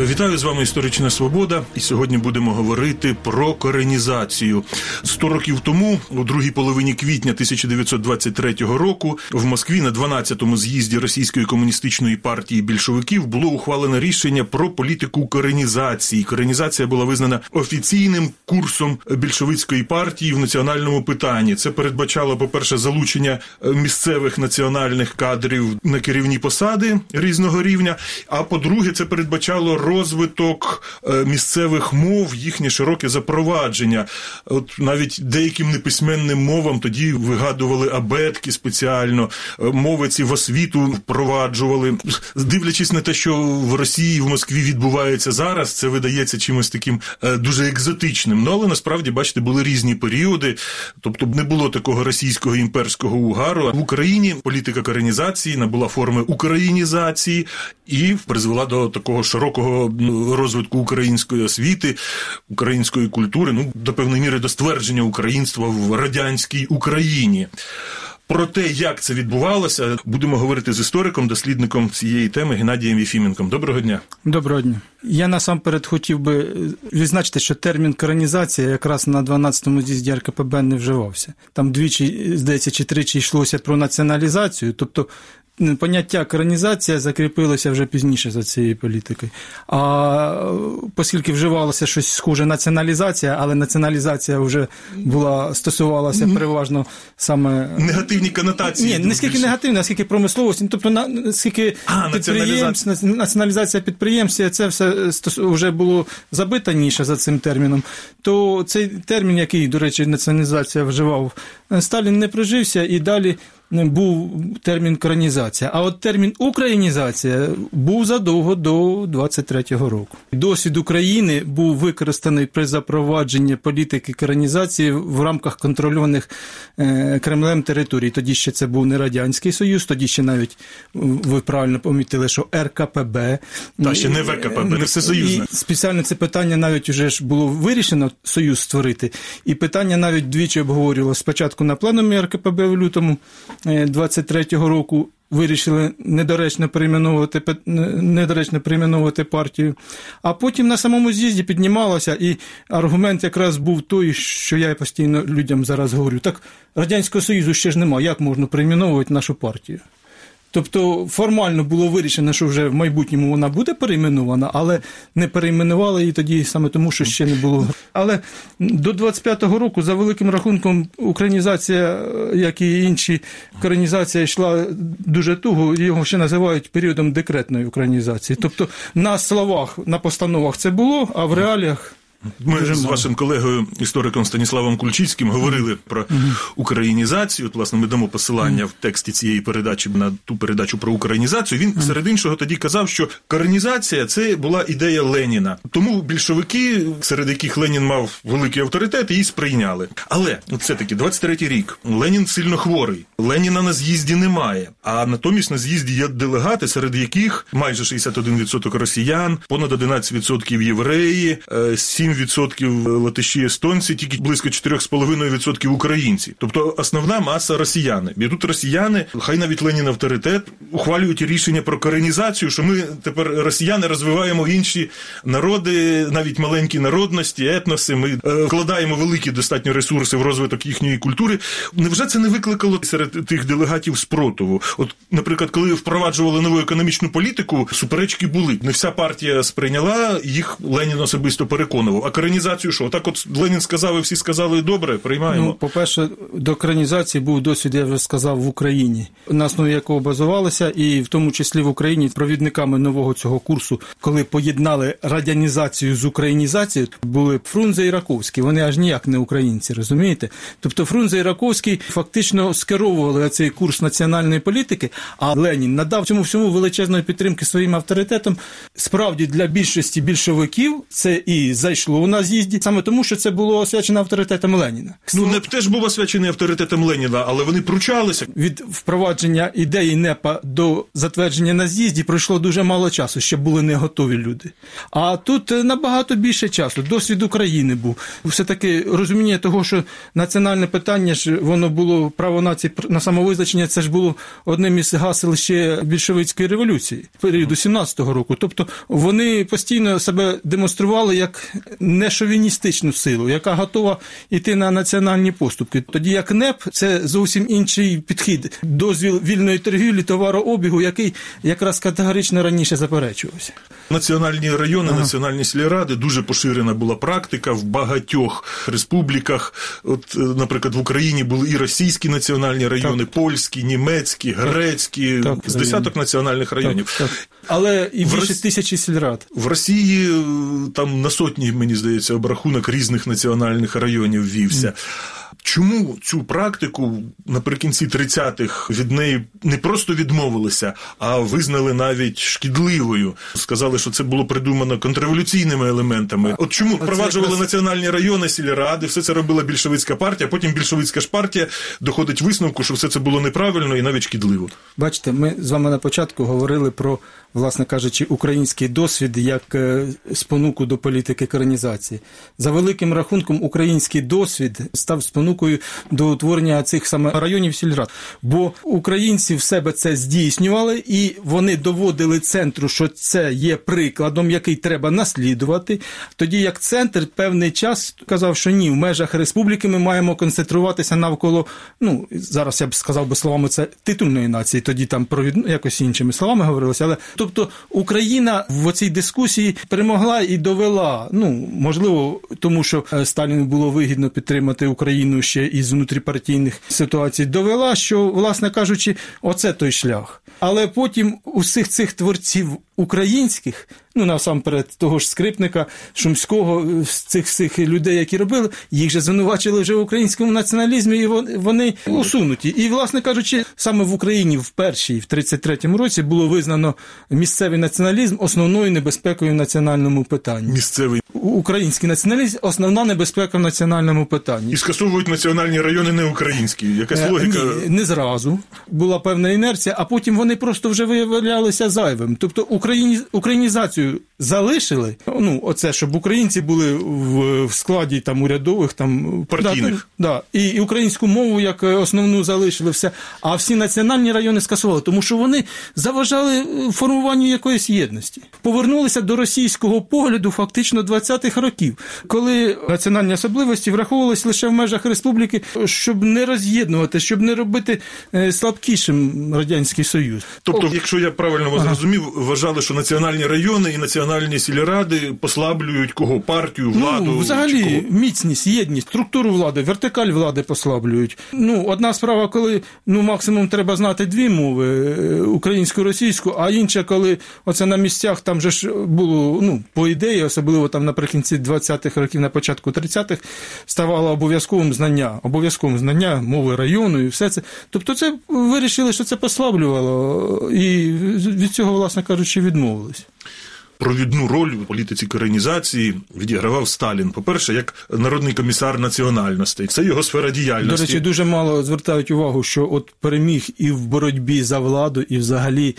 Вітаю, з вами «Історична Свобода», і сьогодні будемо говорити про коренізацію. 100 років тому, у другій половині квітня 1923 року, в Москві на 12-му з'їзді Російської комуністичної партії більшовиків було ухвалено рішення про політику коренізації. Коренізація була визнана офіційним курсом більшовицької партії в національному питанні. Це передбачало, по-перше, залучення місцевих національних кадрів на керівні посади різного рівня, а по-друге, це передбачало розвиток місцевих мов, їхнє широке запровадження. От навіть деяким неписьменним мовам тоді вигадували абетки спеціально, мови ці в освіту впроваджували. Дивлячись на те, що в Росії, в Москві відбувається зараз, це видається чимось таким дуже екзотичним. Але насправді, бачите, були різні періоди, тобто не було такого російського імперського угару. В Україні політика коренізації набула форми українізації і призвела до такого широкого розвитку української освіти, української культури, до певної міри до ствердження українства в радянській Україні. Про те, як це відбувалося, будемо говорити з істориком, дослідником цієї теми Геннадієм Єфіменком. Доброго дня. Доброго дня. Я насамперед хотів би відзначити, що термін коренізація якраз на 12-му з'їзді РКПБ не вживався. Там двічі, здається, чи тричі йшлося про націоналізацію, тобто поняття коренізація закріпилося вже пізніше за цією політикою. А оскільки вживалося щось схоже націоналізація, але націоналізація вже стосувалася переважно саме... Негативні конотації. Ні, не скільки негативні, а скільки промисловості. Тобто, скільки націоналізація підприємств, це все вже було забитаніше за цим терміном. То цей термін, який, до речі, націоналізація вживав, Сталін не прижився і далі був термін коренізація. А от термін українізація був задовго до 23-го року. Досвід України був використаний при запровадженні політики коренізації в рамках контрольованих Кремлем територій. Тоді ще це був не Радянський Союз, тоді ще навіть, ви правильно помітили, що РКПБ. Та ще не ВКПБ, не всесоюзне. І спеціально це питання навіть уже ж було вирішено Союз створити. І питання навіть двічі обговорювалося. Спочатку на пленумі РКПБ в лютому 23-го року вирішили недоречно перейменовувати партію. А потім на самому з'їзді піднімалося, і аргумент якраз був той, що я постійно людям зараз говорю. Так, Радянського Союзу ще ж немає, як можна перейменовувати нашу партію? Тобто формально було вирішено, що вже в майбутньому вона буде перейменована, але не перейменували її тоді саме тому, що ще не було. Але до 25-го року, за великим рахунком, українізація, як і інші коренізація, йшла дуже туго, його ще називають періодом декретної українізації. Тобто на словах, на постановах це було, а в реаліях... Ми з вашим колегою, істориком Станіславом Кульчицьким, говорили про українізацію. От, власне, ми дамо посилання в тексті цієї передачі на ту передачу про українізацію. Він, серед іншого, тоді казав, що коренізація – це була ідея Леніна. Тому більшовики, серед яких Ленін мав великий авторитет, її сприйняли. Але, от все-таки, 23-й рік. Ленін сильно хворий. Леніна на з'їзді немає. А натомість на з'їзді є делегати, серед яких майже 61% росіян, понад 11% євреї, 7% латиші, естонці, тільки близько 4,5% українці. Тобто основна маса росіяни. І тут росіяни, хай навіть Ленін авторитет, ухвалюють рішення про коренізацію, що ми тепер, росіяни, розвиваємо інші народи, навіть маленькі народності, етноси, ми вкладаємо великі достатньо ресурси в розвиток їхньої культури. Невже це не викликало серед тих делегатів спротиву? От, наприклад, коли впроваджували нову економічну політику, суперечки були. Не вся партія сприйняла, їх Ленін особисто переконував. А коренізацію що? Так от Ленін сказав, і всі сказали, добре, приймаємо. По-перше, до коренізації був досвід, я вже сказав, в Україні, на основі якого базувалися, і в тому числі в Україні провідниками нового цього курсу, коли поєднали радянізацію з українізацією, були Фрунзе і Раковський. Вони аж ніяк не українці, розумієте? Тобто Фрунзе і Раковський фактично скеровували цей курс національної політики, а Ленін надав цьому всьому величезної підтримки своїм авторитетом. Справді, для більшості більшовиків це і зайшло пройшло на з'їзді саме тому, що це було освячено авторитетом Леніна. Ну, НЕП теж був освячений авторитетом Леніна, але вони пручалися. Від впровадження ідеї НЕПа до затвердження на з'їзді пройшло дуже мало часу, ще були не готові люди. А тут набагато більше часу. Досвід України був. Все-таки розуміння того, що національне питання ж, воно було, право нації на самовизначення, це ж було одним із гасел ще більшовицької революції, періоду 17-го року. Тобто вони постійно себе демонстрували як нешовіністичну силу, яка готова йти на національні поступки. Тоді як НЕП – це зовсім інший підхід. Дозвіл вільної торгівлі, товарообігу, який якраз категорично раніше заперечувався. Національні райони, національні сільради, дуже поширена була практика в багатьох республіках. От, наприклад, в Україні були і російські національні райони, польські, німецькі, грецькі, з десяток національних районів. Так. Але і більше тисячі сільрад. В Росії там на сотні, мені здається, обрахунок різних національних районів вівся. Чому цю практику наприкінці 30-х від неї не просто відмовилися, а визнали навіть шкідливою? Сказали, що це було придумано контрреволюційними елементами. От чому впроваджували національні райони, сільради, все це робила більшовицька партія, потім більшовицька ж партія доходить висновку, що все це було неправильно і навіть шкідливо. Бачите, ми з вами на початку говорили про, власне кажучи, український досвід як спонуку до політики коронізації. За великим рахунком, український досвід став спонукою до утворення цих саме районів сільрад. Бо українці в себе це здійснювали, і вони доводили центру, що це є прикладом, який треба наслідувати. Тоді як центр певний час казав, що ні, в межах республіки ми маємо концентруватися навколо, ну, зараз я б сказав би словами, це титульної нації, тоді там якось іншими словами говорилося, але тобто Україна в цій дискусії перемогла і довела, ну, можливо, тому що Сталіну було вигідно підтримати Україну ще із внутріпартійних ситуацій, довела, що, власне кажучи, оце той шлях. Але потім усіх цих творців українських, ну, насамперед того ж Скрипника, Шумського, цих всіх людей, які робили, їх же звинувачили вже в українському націоналізмі, і вони усунуті. І, власне кажучи, саме в Україні в першій, в 33-му році було визнано місцевий націоналізм основною небезпекою в національному питанні. Місцевий. Український націоналізм – основна небезпека в національному питанні. І скасовують національні райони не українські. Якась логіка? Ні, не зразу. Була певна інерція, а потім вони просто вже виявлялися зайвим. Тобто українізацію залишили, ну, оце, щоб українці були в складі там урядових, там партійних. Да, і українську мову як основну залишили все, а всі національні райони скасували, тому що вони заважали формуванню якоїсь єдності. Повернулися до російського погляду фактично 20-х років, коли національні особливості враховувалися лише в межах республіки, щоб не роз'єднувати, щоб не робити слабкішим Радянський Союз. Тобто, якщо я правильно вас зрозумів, вважали, що національні райони і національні сільради послаблюють кого? Партію, владу? Ну, взагалі, міцність, єдність, структуру влади, вертикаль влади послаблюють. Ну, одна справа, коли, ну, максимум треба знати дві мови, українську і російську, а інша, коли оце на місцях, там же ж було, ну, по ідеї, особливо там наприкінці 20-х років, на початку 30-х, ставало обов'язковим знання мови району і все це. Тобто це вирішили, що це послаблювало, і від цього, власне кажучи, відмовились. Провідну роль у політиці коренізації відігравав Сталін. По-перше, як народний комісар національностей. Це його сфера діяльності. До речі, дуже мало звертають увагу, що от переміг і в боротьбі за владу, і взагалі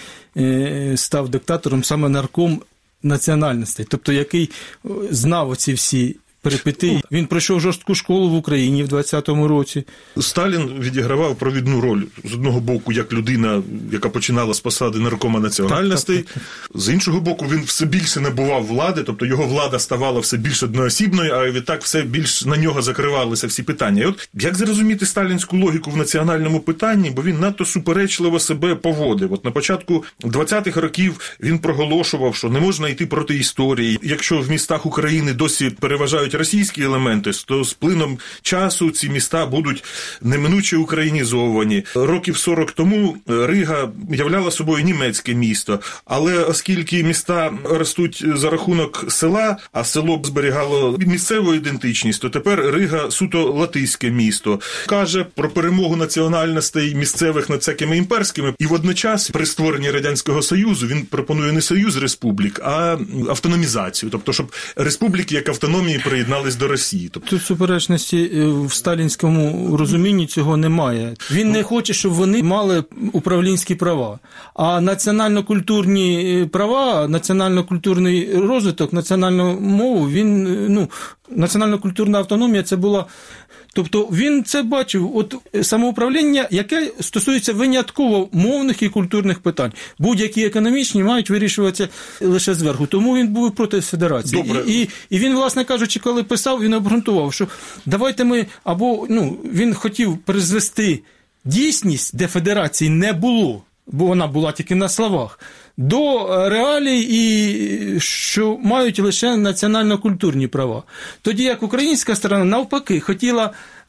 став диктатором саме нарком національностей, тобто який знав оці всі перипетії. Він пройшов жорстку школу в Україні в 20-му році. Сталін відігравав провідну роль, з одного боку, як людина, яка починала з посади наркома національностей, так. З іншого боку, він все більше набував влади, тобто його влада ставала все більш одноосібною, а відтак все більш на нього закривалися всі питання. І от як зрозуміти сталінську логіку в національному питанні, бо він надто суперечливо себе поводив. От на початку 20-х років він проголошував, що не можна йти проти історії. Якщо в містах України досі переважають вступать російські елементи, то з плином часу ці міста будуть неминуче українізовані. Років 40 тому Рига являла собою німецьке місто, але оскільки міста ростуть за рахунок села, а село зберігало місцеву ідентичність, то тепер Рига суто латиське місто. Каже про перемогу національностей місцевих над всякими імперськими, і водночас при створенні Радянського Союзу він пропонує не союз республік, а автономізацію, тобто щоб республіки як автономії приєднались до Росії. Тут суперечності в сталінському розумінні цього немає. Він не хоче, щоб вони мали управлінські права, а національно-культурні права, національно-культурний розвиток, національну мову, національно-культурна автономія це була. Тобто він це бачив, от самоуправління, яке стосується винятково мовних і культурних питань. Будь-які економічні мають вирішуватися лише зверху. Тому він був проти федерації. І він, власне кажучи, коли писав, він обґрунтував, що давайте ми, він хотів призвести дійсність, де федерації не було, бо вона була тільки на словах, до реалій, і що мають лише національно-культурні права. Тоді як українська сторона навпаки хотіла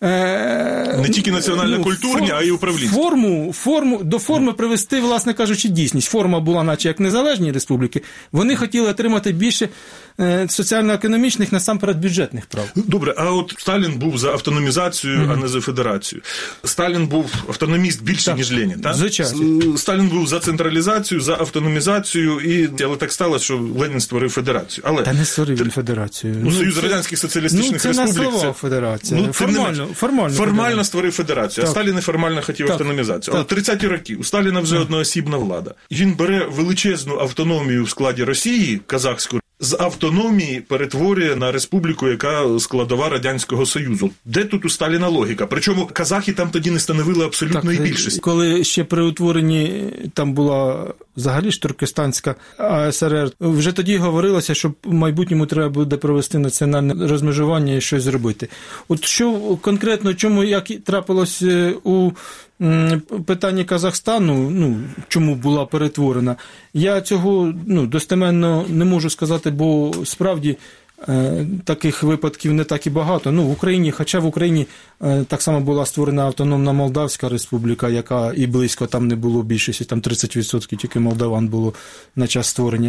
не тільки національно-культурні, а й управлінські. До форми привести, власне кажучи, дійсність. Форма була наче як незалежні республіки. Вони хотіли отримати більше соціально-економічних, насамперед, бюджетних прав. Добре, а от Сталін був за автономізацію, а не за федерацію. Сталін був автономіст більше, ніж Ленін, так? Звичайно. Сталін був за централізацію, за автономізацію, але так сталося, що Ленін створив федерацію. Та не створив він федерацію. Союз Радянських Соціалістичних Республік. Це на слова федерація. Формально створив федерацію, а Сталін неформально хотів автономізацію. Але 30-ті роки у Сталіна вже одноосібна влада. Він бере величезну автономію в складі Росії, казахську, з автономії перетворює на республіку, яка складова Радянського Союзу. Де тут у Сталіна логіка? Причому казахи там тоді не становили абсолютної більшості. Коли ще при утворенні там була взагалі ж Туркестанська АСРР, вже тоді говорилося, що в майбутньому треба буде провести національне розмежування і щось зробити. От що конкретно, чому, як трапилось у питанні Казахстану, чому була перетворена, я цього достеменно не можу сказати, бо справді таких випадків не так і багато. В Україні, хоча в Україні так само була створена автономна Молдавська республіка, яка і близько там не було більшості, там 30% тільки молдаван було на час створення.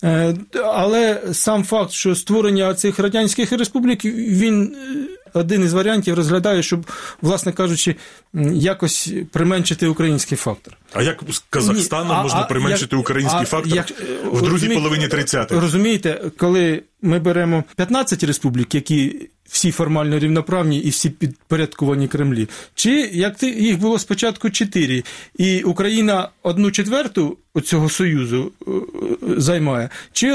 Але сам факт, що створення цих радянських республік, він один із варіантів розглядає, щоб, власне кажучи, якось применшити український фактор. А як з Казахстаном можна применшити український фактор в другій половині 30-х? Розумієте, коли ми беремо 15 республік, які всі формально рівноправні і всі підпорядковані Кремлі, чи як їх було спочатку 4, і Україна 1/4 цього союзу займає, чи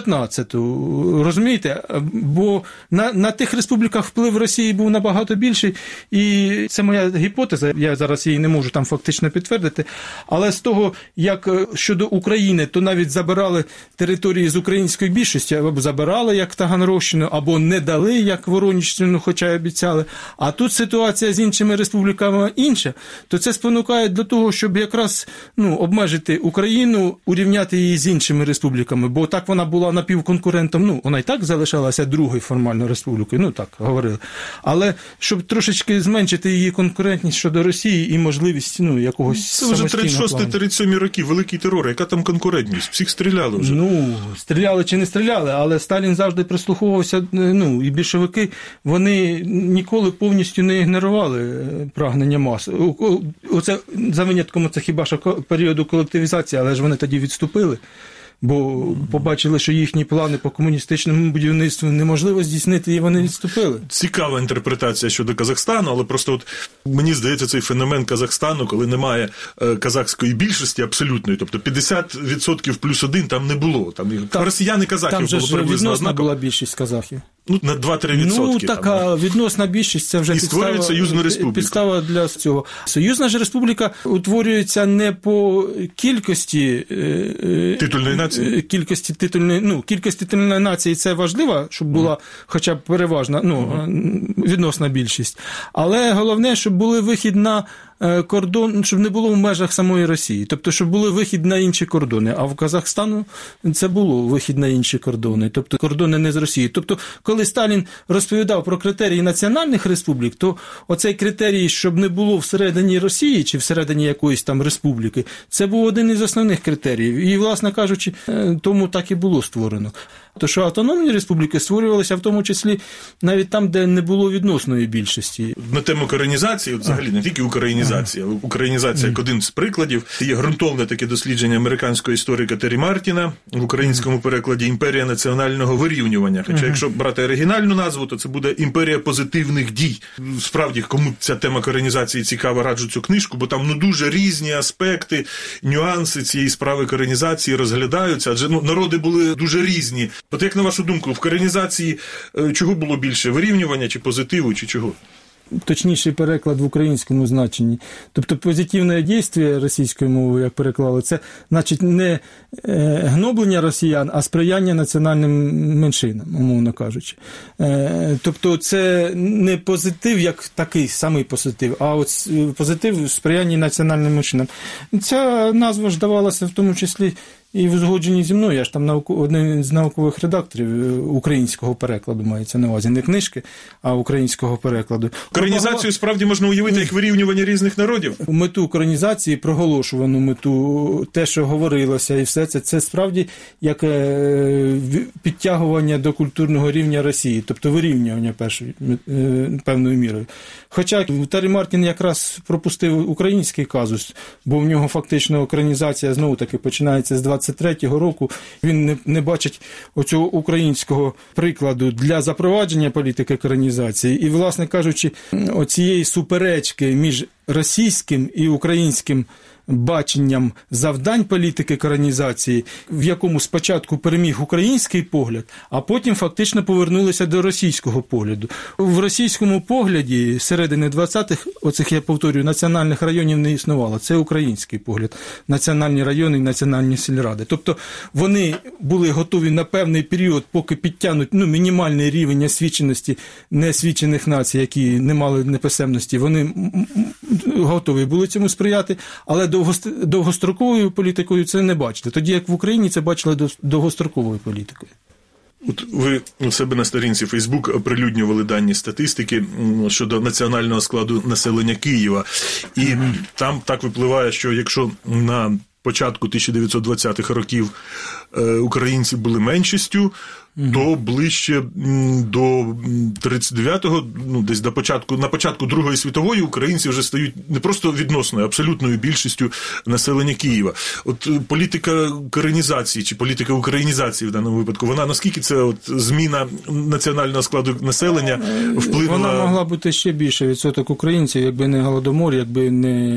1/15, розумієте? Бо на тих республіках вплив Росії був набагато більший, і це моя гіпотеза, я зараз її не можу там фактично підтвердити, але з того, як щодо України, то навіть забирали території з української більшості, або забирали, як Таганрогщину, або не дали, як Воронежщину, хоча й обіцяли. А тут ситуація з іншими республіками інша, то це спонукає до того, щоб якраз обмежити Україну, урівняти її з іншими республіками, бо так вона була напівконкурентом, вона і так залишалася другою формально республікою, так говорили. Але щоб трошечки зменшити її конкурентність щодо Росії і можливість якогось самостійного плану. Це вже 36-37 роки, великий терор, яка там конкурентність? Всіх стріляли вже. Стріляли чи не стріляли, але Сталін завжди прислуховувався, і більшовики, вони ніколи повністю не ігнорували прагнення мас. Оце за винятком це хіба що періоду колективізації, але ж вони тоді відступили, бо побачили, що їхні плани по комуністичному будівництву неможливо здійснити, і вони відступили. Цікава інтерпретація щодо Казахстану, але просто мені здається, цей феномен Казахстану, коли немає казахської більшості абсолютної, тобто 50% плюс 1 там не було. Там росіяни казахів було приблизно однаково. Там же відносна була більшість казахів. На 2-3%. Така відносна більшість, це вже підстава для цього. Союзна ж республіка утворюється не по кількості титульної нації. Кількість титульної нації це важливо, щоб була хоча б переважна, відносна більшість. Але головне, щоб були вихід на кордон, щоб не було в межах самої Росії. Тобто, щоб були вихід на інші кордони. А в Казахстану це було вихід на інші кордони. Тобто, кордони не з Росії. Тобто, коли Сталін розповідав про критерії національних республік, то оцей критерій, щоб не було всередині Росії чи всередині якоїсь там республіки, це був один із основних критеріїв. І, власне кажучи, тому так і було створено. То, що автономні республіки створювалися в тому числі навіть там, де не було відносної більшості. На тему коренізації, взагалі не тільки українізація, але українізація як один з прикладів. Є ґрунтовне таке дослідження американського історика Террі Мартіна в українському перекладі «Імперія національного вирівнювання». Хоча якщо брати оригінальну назву, то це буде «Імперія позитивних дій». Справді, кому ця тема коренізації цікава, раджу цю книжку, бо там дуже різні аспекти, нюанси цієї справи коренізації розглядаються, адже народи були дуже різні. От як на вашу думку, в коренізації чого було більше? Вирівнювання чи позитиву, чи чого? Точніший переклад в українському значенні. Тобто позитивне дійство російською мовою, як переклали, це значить не гноблення росіян, а сприяння національним меншинам, умовно кажучи. Тобто це не позитив як такий самий позитив, а от позитив сприяння національним меншинам. Ця назва ж давалася в тому числі і в узгодженні зі мною. Я ж там один з наукових редакторів українського перекладу, мається на увазі, не книжки, а українського перекладу. Коренізацію справді можна уявити як вирівнювання різних народів? Мету коренізації, проголошувану мету, те, що говорилося, і все це справді як підтягування до культурного рівня Росії, тобто вирівнювання певною мірою. Хоча Террі Мартін якраз пропустив український казус, бо в нього фактично коренізація знову-таки починається з 23-го року. Він не бачить оцього українського прикладу для запровадження політики коренізації. І, власне кажучи, оцієї суперечки між російським і українським баченням завдань політики коренізації, в якому спочатку переміг український погляд, а потім фактично повернулися до російського погляду. В російському погляді середини 20-х, оцих, я повторюю, національних районів не існувало. Це український погляд. Національні райони і національні сільради. Тобто вони були готові на певний період, поки підтягнуть мінімальний рівень освіченості неосвічених націй, які не мали неписемності. Вони готові були цьому сприяти, але довгостроковою політикою це не бачили. Тоді як в Україні це бачили довгостроковою політикою. От ви у себе на сторінці Фейсбук оприлюднювали дані статистики щодо національного складу населення Києва. І там так випливає, що якщо на початку 1920-х років українці були меншістю, то ближче до 39-го, десь на початку Другої світової українці вже стають не просто відносною, абсолютною більшістю населення Києва. От політика коренізації чи політика українізації в даному випадку, вона наскільки це зміна національного складу населення вплинула? Вона могла бути ще більше відсоток українців, якби не голодомор, якби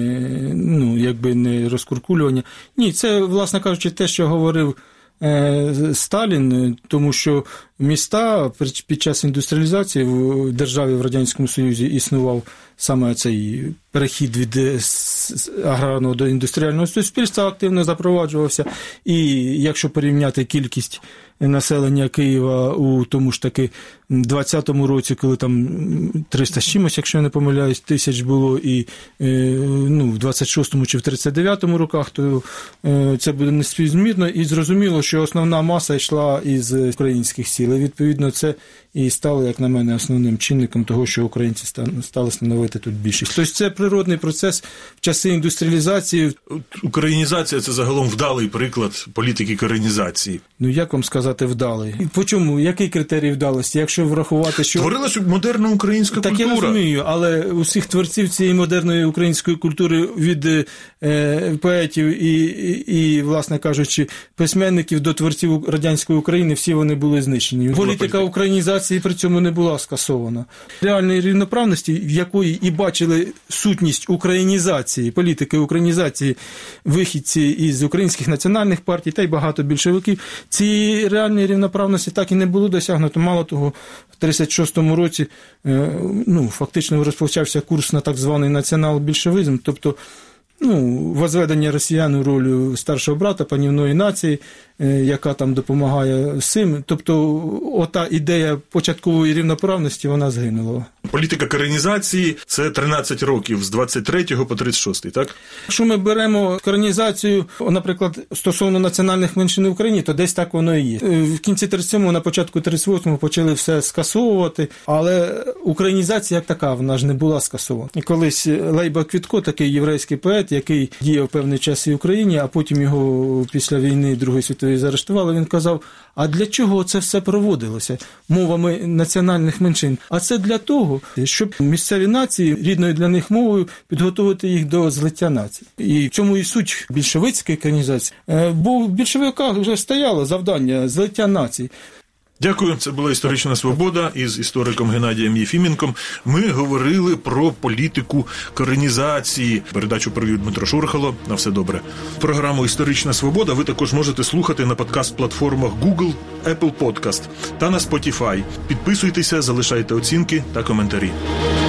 не розкуркулювання. Ні, це, власне кажучи, те, що говорив Сталін, тому що міста під час індустріалізації в державі в Радянському Союзі існував саме цей перехід від аграрного до індустріального суспільства, активно запроваджувався. І якщо порівняти кількість населення Києва у тому ж таки 20-му році, коли там 300 з чимось, якщо я не помиляюсь, тисяч було, і в 26-му чи в 39-му роках, то це буде неспівзмірно. І зрозуміло, що основна маса йшла із українських сіл. І, відповідно, це і стало, як на мене, основним чинником того, що українці стали становити тут більшість. Тобто це природний процес в часи індустріалізації. Українізація – це загалом вдалий приклад політики коренізації. Як вам сказати вдалий? По чому? Який критерій вдалості? Якщо врахувати, що... Творилася модерна українська культура. Так я розумію, але усіх творців цієї модерної української культури від поетів і, власне кажучи, письменників до творців радянської України, всі вони були знищені. Політика українізації при цьому не була скасована. Реальної рівноправності, в якої і бачили сутність українізації, політики українізації вихідці із українських національних партій та й багато більшовиків, цієї реальної рівноправності так і не було досягнуто. Мало того, в 1936 році фактично розпочався курс на так званий націонал-більшовизм, тобто возведення росіян у роль старшого брата, панівної нації, яка там допомагає всім. Тобто ота ідея початкової рівноправності, вона згинула. Політика коренізації – це 13 років з 23 по 36, так? Якщо ми беремо коренізацію, наприклад, стосовно національних меншин в Україні, то десь так воно і є. В кінці 37-го, на початку 38-го почали все скасовувати, але українізація як така, вона ж не була скасована. І колись Лейба Квітко, такий єврейський поет, який діяв певний час і в Україні, а потім його після війни Другої світової заарештували, він казав, а для чого це все проводилося мовами національних меншин? А це для того, щоб місцеві нації рідною для них мовою підготувати їх до злиття націй. І в цьому і суть більшовицької коренізації. Бо в більшовиках вже стояло завдання злиття націй. Дякую. Це була «Історична свобода» із істориком Геннадієм Єфіменком. Ми говорили про політику коренізації. Передачу провів Дмитро Шурхало. На все добре. Програму «Історична свобода» ви також можете слухати на подкаст-платформах Google, Apple Podcast та на Spotify. Підписуйтеся, залишайте оцінки та коментарі.